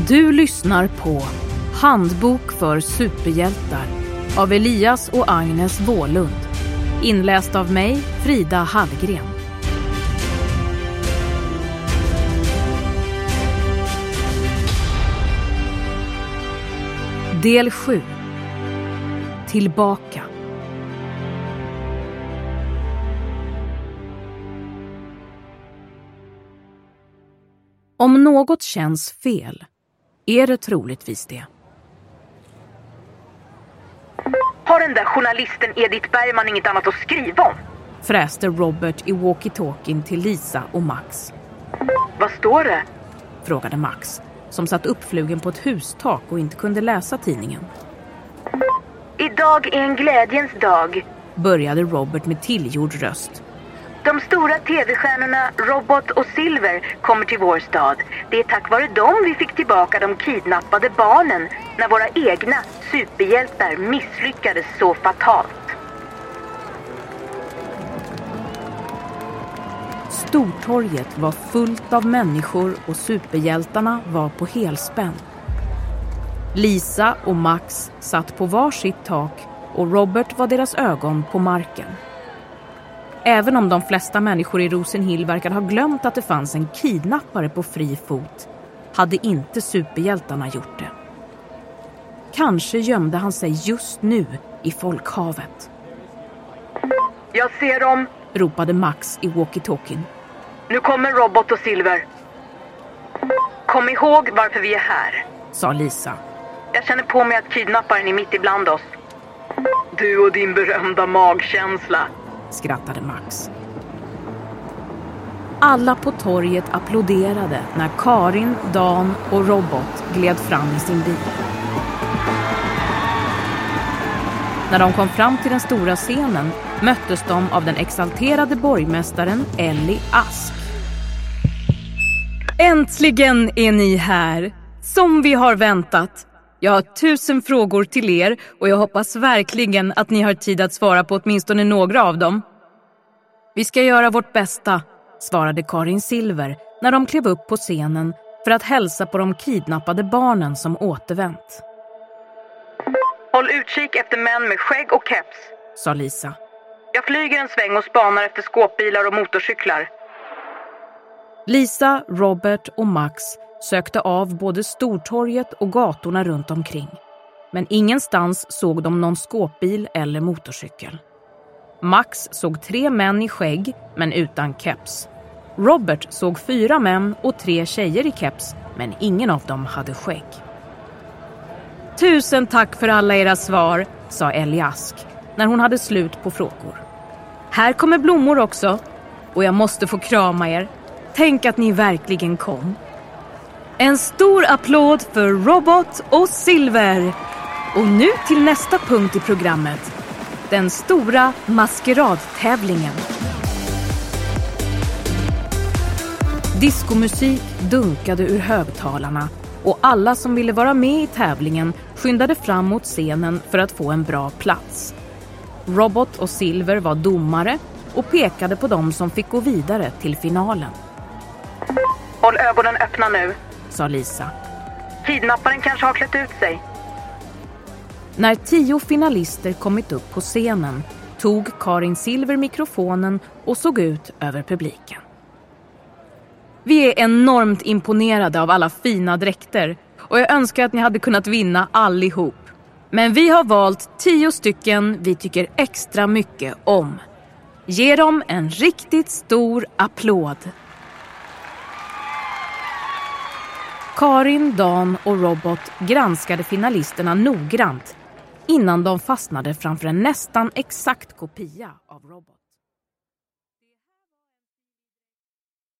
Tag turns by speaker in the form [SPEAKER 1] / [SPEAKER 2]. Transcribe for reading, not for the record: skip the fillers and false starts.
[SPEAKER 1] Du lyssnar på Handbok för superhjältar av Elias och Agnes Wåhlund. Inläst av mig, Frida Hallgren. Del 7. Tillbaka. Om något känns fel är det troligtvis det.
[SPEAKER 2] Har den där journalisten Edith Bergman inget annat att skriva om?
[SPEAKER 1] Fräste Robert i walkie-talkien till Lisa och Max.
[SPEAKER 2] Vad står det?
[SPEAKER 1] Frågade Max, som satt uppflugen på ett hustak och inte kunde läsa tidningen.
[SPEAKER 2] Idag är en glädjens dag,
[SPEAKER 1] började Robert med tillgjord röst.
[SPEAKER 2] De stora tv-stjärnorna Robot och Silver kommer till vår stad. Det är tack vare dem vi fick tillbaka de kidnappade barnen när våra egna superhjältar misslyckades så fatalt.
[SPEAKER 1] Stortorget var fullt av människor och superhjältarna var på helspänn. Lisa och Max satt på varsitt tak och Robert var deras ögon på marken. Även om de flesta människor i Rosenhill verkade ha glömt att det fanns en kidnappare på fri fot, hade inte superhjältarna gjort det. Kanske gömde han sig just nu i folkhavet.
[SPEAKER 2] Jag ser dem,
[SPEAKER 1] ropade Max i walkie-talkien.
[SPEAKER 2] Nu kommer Robot och Silver. Kom ihåg varför vi är här,
[SPEAKER 1] sa Lisa.
[SPEAKER 2] Jag känner på mig att kidnapparen är mitt ibland oss. Du och din berömda magkänsla,
[SPEAKER 1] skrattade Max. Alla på torget applåderade när Karin, Dan och Robot gled fram i sin bil. När de kom fram till den stora scenen möttes de av den exalterade borgmästaren Ellie Ask. Äntligen är ni här, som vi har väntat. Jag har 1000 frågor till er och jag hoppas verkligen att ni har tid att svara på åtminstone några av dem. Vi ska göra vårt bästa, svarade Karin Silver när de klev upp på scenen för att hälsa på de kidnappade barnen som återvänt.
[SPEAKER 2] Håll utkik efter män med skägg och keps,
[SPEAKER 1] sa Lisa.
[SPEAKER 2] Jag flyger en sväng och spanar efter skåpbilar och motorcyklar.
[SPEAKER 1] Lisa, Robert och Max sökte av både Stortorget och gatorna runt omkring. Men ingenstans såg de någon skåpbil eller motorcykel. Max såg 3 män i skägg men utan keps. Robert såg 4 män och 3 tjejer i keps men ingen av dem hade skägg. 1000 tack för alla era svar, sa Ellie Ask när hon hade slut på frågor. Här kommer blommor också och jag måste få krama er. Tänk att ni verkligen kom. En stor applåd för Robot och Silver. Och nu till nästa punkt i programmet. Den stora maskeradtävlingen. Diskomusik dunkade ur högtalarna och alla som ville vara med i tävlingen skyndade fram mot scenen för att få en bra plats. Robot och Silver var domare och pekade på dem som fick gå vidare till finalen.
[SPEAKER 2] Håll ögonen öppna nu,
[SPEAKER 1] sa Lisa.
[SPEAKER 2] Kidnapparen kanske har klätt ut sig.
[SPEAKER 1] När 10 finalister kommit upp på scenen tog Karin Silver mikrofonen och såg ut över publiken. Vi är enormt imponerade av alla fina dräkter och jag önskar att ni hade kunnat vinna allihop. Men vi har valt 10 stycken vi tycker extra mycket om. Ge dem en riktigt stor applåd. Karin, Dan och Robot granskade finalisterna noggrant innan de fastnade framför en nästan exakt kopia av Robot.